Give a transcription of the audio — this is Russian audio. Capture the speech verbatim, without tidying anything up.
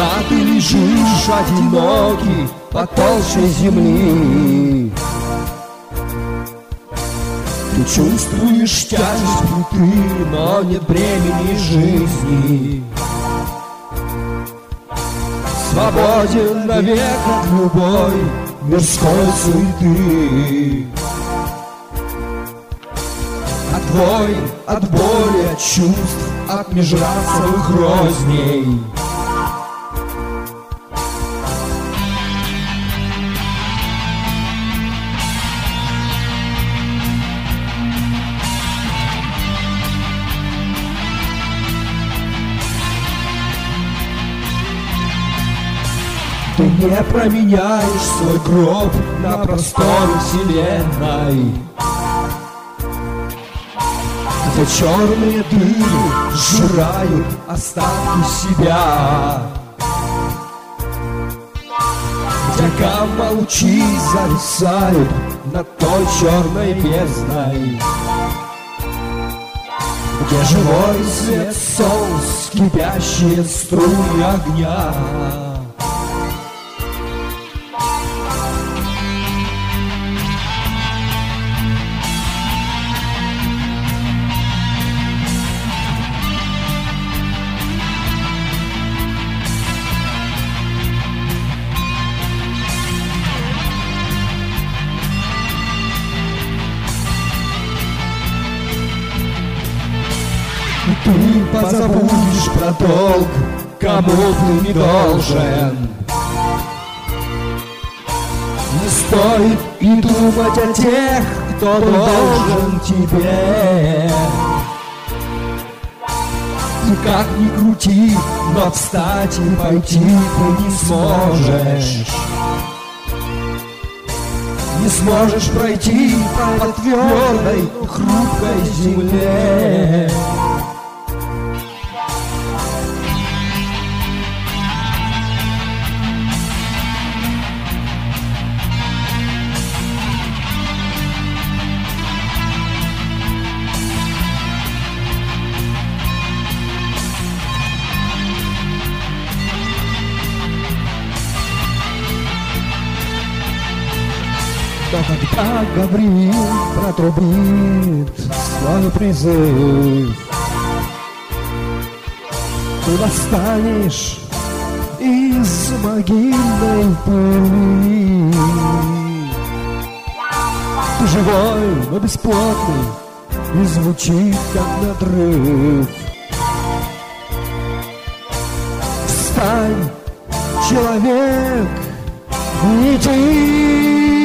когда ты лежишь одинокий под толщей земли. Ты чувствуешь тяжесть плиты, но нет бремени жизни. Свободен навек от любой мирской суеты. От войн, от боли, от чувств, от межрасовых розней. Ты не променяешь свой гроб на просторы вселенной, где черные дыры сжирают остатки себя, где гамма-лучи зависают над той черной бездной, где живой свет солнц, кипящие струи огня. Ты позабудешь про долг, кому ты не должен. Не стоит и думать о тех, кто должен тебе. Ты как ни крути, но встать и пойти ты не сможешь. Не сможешь пройти по твердой, хрупкой земле. Но когда Гавриил протрубит свой призыв, ты восстанешь из могильной пыли. Ты живой, но бесплотный, и звучит как надрыв. Встань, человек, иди.